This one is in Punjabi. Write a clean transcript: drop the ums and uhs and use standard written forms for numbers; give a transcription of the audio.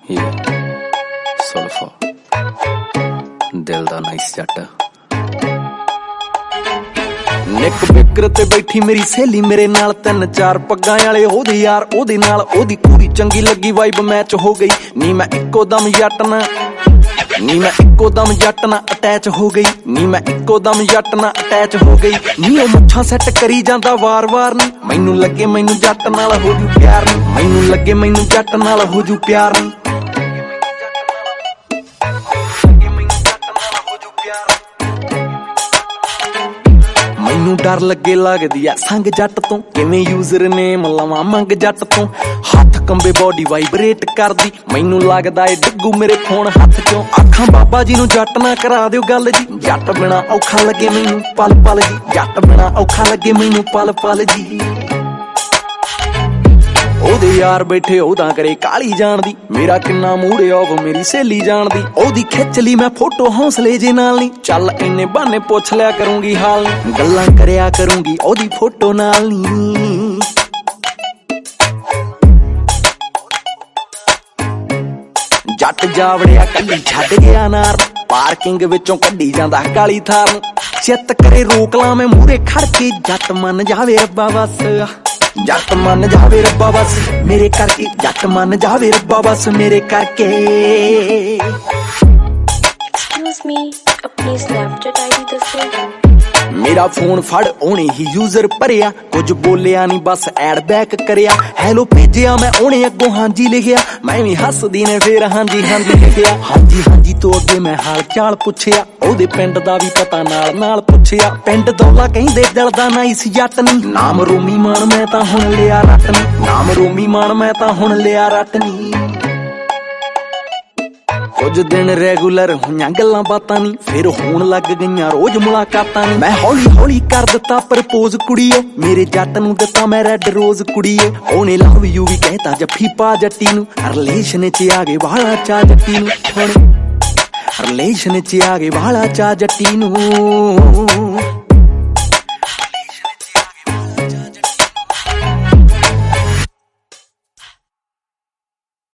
ਸੁਲਫਾ ਦਿਲ ਦਾ ਨਾਈਸ ਜੱਟ। ਨਿੱਕ ਬਿਕਰ ਤੇ ਬੈਠੀ ਮੇਰੀ ਸਹੇਲੀ ਮੇਰੇ ਨਾਲ, 3-4 ਪੱਗਾਂ ਵਾਲੇ ਉਹਦੇ ਯਾਰ ਉਹਦੇ ਨਾਲ। ਉਹਦੀ ਪੂਰੀ ਚੰਗੀ ਲੱਗੀ ਵਾਈਬ ਮੈਚ ਹੋ ਗਈ ਨੀ ਮੈਂ ਇੱਕੋ ਦਮ ਜੱਟ ਨਾਲ ਅਟੈਚ ਹੋ ਗਈ ਮੈਂ ਇੱਕੋ ਦਮ ਜੱਟ ਨਾਲ ਅਟੈਚ ਹੋ ਗਈ ਨੀ। ਉਹ ਮੁੱਛਾਂ ਸੈੱਟ ਕਰੀ ਜਾਂਦਾ ਵਾਰ-ਵਾਰ ਨੀ, ਮੈਨੂੰ ਲੱਗੇ ਮੈਨੂੰ ਜੱਟ ਨਾਲ ਹੋ ਜੂ ਪਿਆਰ ਨੀ, ਮੈਨੂੰ ਲੱਗੇ ਮੈਨੂੰ ਜੱਟ ਨਾਲ ਹੋ ਜੂ ਪਿਆਰ ਨੀ। ਮੈਨੂੰ ਡਰ ਲੱਗੇ ਲੱਗਦੀ ਆ ਸੰਗ ਜੱਟ ਤੋਂ, ਕਿਵੇਂ ਯੂਜ਼ਰ ਨੇਮ ਲਵਾਂ ਮੰਗ ਜੱਟ ਤੋਂ। ਹੱਥ ਕੰਬੇ ਬੋਡੀ ਵਾਈਬਰੇਟ ਕਰਦੀ, ਮੈਨੂੰ ਲੱਗਦਾ ਏ ਡਿੱਗੂ ਮੇਰੇ ਫੋਨ ਹੱਥ ਚੋਂ। ਆਖਾਂ ਬਾਬਾ ਜੀ ਨੂੰ ਜੱਟ ਨਾ ਕਰਾ ਦਿਓ ਗੱਲ ਜੀ, ਜੱਟ ਬਿਨਾ ਔਖਾ ਲੱਗੇ ਮੈਨੂੰ ਪਲ ਪਲ ਜੀ, ਜੱਟ ਬਿਨਾ ਔਖਾ ਲੱਗੇ ਮੈਨੂੰ ਪਲ ਪਲ ਜੀ। ਉਹਦੇ ਯਾਰ ਬੈਠੇ ਉਹਦਾ ਕਰੇ ਕਾਲੀ ਜਾਣਦੀ, ਮੇਰਾ ਕਿੰਨਾ ਮੂਡ ਆਫ ਮੇਰੀ ਸਹੇਲੀ ਜਾਣਦੀ। ਉਹਦੀ ਖਿੱਚ ਲਈ ਮੈਂ ਫੋਟੋ ਹੌਸਲੇ ਜੇ ਨਾਲ ਨੀ, ਚੱਲ ਇੰਨੇ ਬਹਾਨੇ ਪੁੱਛ ਲਿਆ ਕਰੂੰਗੀ ਹਾਲ ਨੀ, ਗੱਲਾਂ ਕਰਿਆ ਕਰੂੰਗੀ ਉਹਦੀ ਫੋਟੋ ਨਾਲ ਨੀ। ਜੱਟ ਜਾਵੜਿਆ ਕੱਲੀ ਛੱਡ ਗਿਆ ਨਾਰ, ਪਾਰਕਿੰਗ ਵਿੱਚੋਂ ਕੱਢੀ ਜਾਂਦਾ ਕਾਲੀ ਥਾਰ ਨੂੰ। ਚਿੱਤ ਕਰੇ ਰੋਕ ਲਾਂ ਮੈਂ ਮੂਹਰੇ ਖੜ ਕੇ, ਜੱਟ ਮੰਨ ਜਾਵੇ ਰੱਬਾ ਬਸ, ਜੱਟ ਮੰਨ ਜਾਵੇ ਰੱਬਾ ਬਸ ਮੇਰੇ ਕਰਕੇ, ਜੱਟ ਮੰਨ ਜਾਵੇ ਰੱਬਾ ਬਸ ਮੇਰੇ ਕਰਕੇ। Excuse me, ਆਪਣੀ ਸਨੈਪਚੈਟ ਆਈਡੀ ਦੱਸੋ। ਮੇਰਾ ਫੋਨ ਫੜ ਉਹਨੇ ਹੀ ਯੂਜ਼ਰ ਭਰਿਆ, ਕੁਝ ਬੋਲਿਆ ਨਹੀਂ ਬਸ ਐਡ ਬੈਕ ਕਰਿਆ। ਹੈਲੋ ਭੇਜਿਆ ਮੈਂ ਉਹਨੇ ਅੱਗੋਂ ਹਾਂਜੀ ਲਿਖਿਆ, ਮੈਂ ਵੀ ਹੱਸਦੀ ਨੇ ਫੇਰ ਹਾਂਜੀ ਹਾਂਜੀ ਲਿਖਿਆ। ਹਾਂਜੀ ਹਾਂਜੀ ਤੋਂ ਅੱਗੇ ਮੈਂ ਹਾਲ ਚਾਲ ਪੁੱਛਿਆ, ਉਹਦੇ ਪਿੰਡ ਦਾ ਵੀ ਪਤਾ ਨਾਲ ਨਾਲ ਪੁੱਛਿਆ। ਪਿੰਡ ਦੌਲਾ ਕਹਿੰਦੇ ਦਿਲ ਦਾ ਨਾਈਸ ਜੱਟ ਨੀ, ਨਾਮ ਰੋਮੀ ਮਾਨ ਮੈਂ ਤਾਂ ਹੁਣ ਲਿਆ ਰੱਟ ਨੀ, ਨਾਮ ਰੋਮੀ ਮਾਨ ਮੈਂ ਤਾਂ ਹੁਣ ਲਿਆ ਰੱਟ ਨੀ। ਕੁਝ ਦਿਨ ਰੈਗੂਲਰ ਹੋਈਆਂ ਗੱਲਾਂ ਬਾਤਾਂ ਨੀ, ਫਿਰ ਹੋਣ ਲੱਗ ਗਈਆਂ ਰੋਜ਼ ਮੁਲਾਕਾਤਾਂ ਨੀ। ਮੈਂ ਹੌਲੀ ਹੌਲੀ ਕਰ ਦਿੱਤਾ ਪ੍ਰਪੋਜ਼ ਕੁੜੀਓ, ਮੇਰੇ ਜੱਟ ਨੂੰ ਦਿੱਤਾ ਮੈਂ ਰੈੱਡ ਰੋਜ਼ ਕੁੜੀਓ। ਉਹਨੇ ਲਵ ਯੂ ਵੀ ਕਹਿਤਾ ਜੱਫੀ ਪਾ ਜੱਟੀ ਨੂੰ, ਰਿਲੇਸ਼ਨ ਚ ਆ ਗਏ ਵਾਲਾ ਚਾ ਜੱਟੀ ਨੂੰ, ਹੁਣ ਰਿਲੇਸ਼ਨ ਚ ਆ ਗਏ ਵਾਲਾ ਚਾ ਜੱਟੀ ਨੂੰ।